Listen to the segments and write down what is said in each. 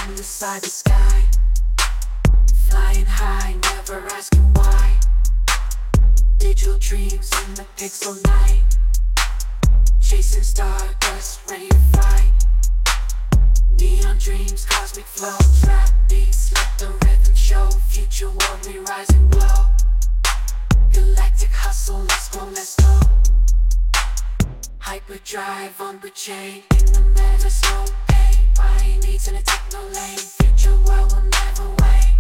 inside the sky, flying high, never asking why. Digital dreams in the pixel night, chasing stardust, ready to fight. Neon dreams, cosmic flow, trap beats, let the rhythm show. Future world, we rise and glow. Galactic hustle, let's go, let's go. Hyperdrive on the chain, in the meta, so pain. Buying needs in a techno lane, future world will never wane.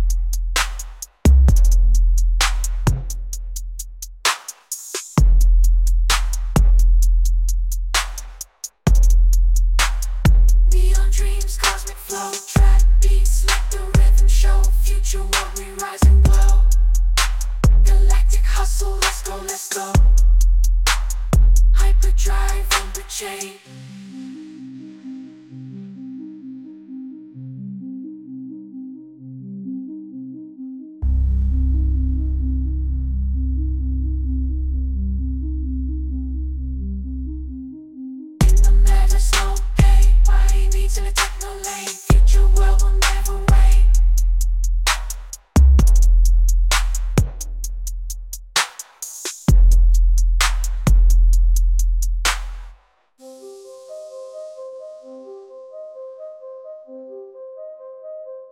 Neon dreams, cosmic flow, trap beats, let the rhythm show. Future world, we rise and glow. Galactic hustle, let's go, let's go. Hyperdrive on the chain.